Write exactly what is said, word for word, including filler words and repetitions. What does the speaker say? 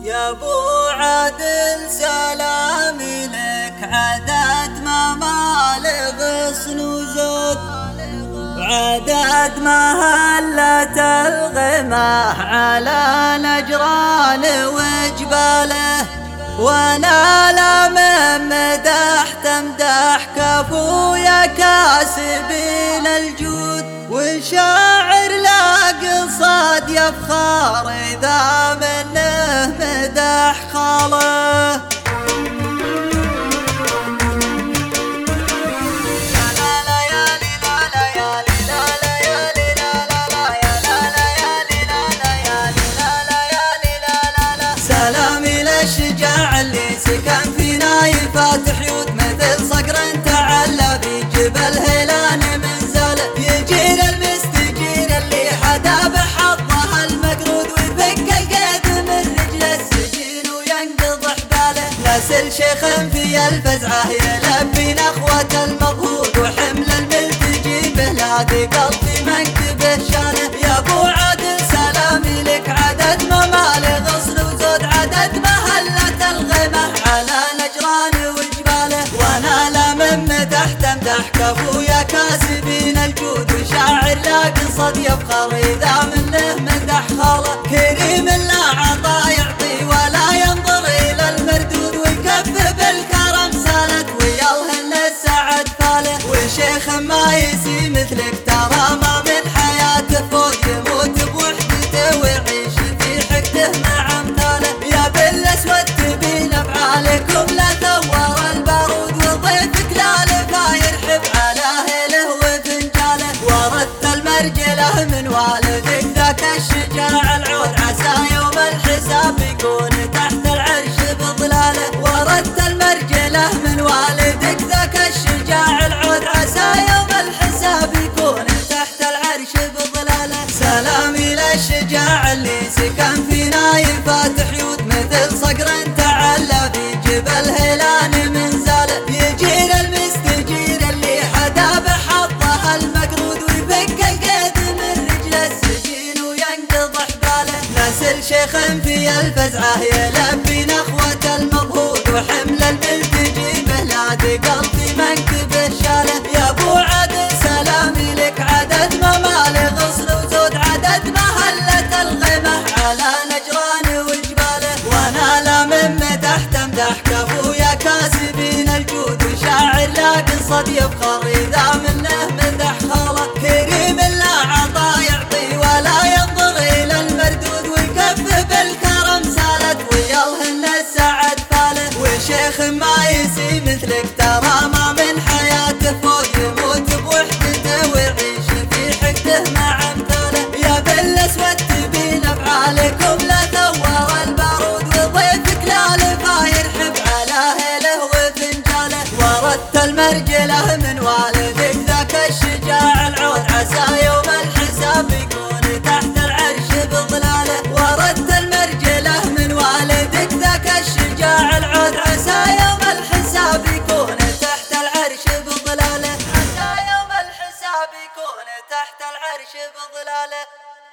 يا ابو عادل سلامي لك، عدد ما مالغ صنوزود، عدد ما هلت الغماه على نجران وجباله، وانا لا من مدح تمدح كفو يا كاسبين الجود، والشاعر لا قصاد يفخر اذا منه مدح خاله. سلامي للشجاع اللي سكن فينا يفاتح يود، مثل صقر تعلى في جبل هيلان من زاله، يجير المستجير اللي حدا بحظه المقرود، ويفك القيد من رجل السجين وينقض حباله. نسل شيخ في الفزعه يلبي نخوة المضهود، وحمل الملتجي به لا ثقل في منكبه شانه. يا ابو عادل سلامي لك، عدد ممالغ صنوزود، عدد ما هلت الغمه على نجران وجباله، وانا لا من مدح تمدح كفو يا كاسبين الجود، وشاعر لا قصد يفخر اذا منه مدح خاله. كريم لا عطا يعطي ولا ينظر الى المردود، ويكف بالكرم سالت ويالهن السعد فاله، وشيخ ما يسي مثلك ترى ما من حياته فوق، يموت بوحدته ويعيش في حكته مع امثاله. يا بالاسود تبين افعالكم لا ثور البارود، وضيفك لا لفا يرحب على هله وفنجاله، ورثت المرجله من والدك ذاك الشجاع العود، عسى يوم الحساب يكون تحت العرش بظلاله. ورثت المرجله من والدك ذاك الشجاع العود، عسى يوم الحساب يكون تحت العرش بظلاله. سلامي للشجاع اللي سكن فينا يفاتح يود، مثل صقر تعلى في جبل هيلان من زاله، يجير المستجير اللي حدا بحظه المقرود، ويفك القيد من رجل السجين وينقض حباله. نسل شيخ في الفزعه يلبي نخوة المضهود، وحمل الملتجي به لا ثقل في منكبه شاله. يا ابو عادل سلامي لك، عدد ممالغ صنوزود، عدد ما هلت الغمه على نجران وجباله، وانا لا من مدح تمدح كفو يا كاسبين الجود، وشاعر لا قصد يفخر اذا منه مدح خاله. كريم لا عطا يعطي ولا ينظر الى المردود، ويكف بالكرم سالت ويالهن السعد فاله، وشيخ ما يسي مثلك ترى ما من حياته فوق، يموت بوحدته ويعيش في حكته مع امثاله. يا بالاسود تبين افعالكم لا ثور البارود، وضيفك لا لفا يرحب على هله وفنجاله، ورثت المرجله من والدك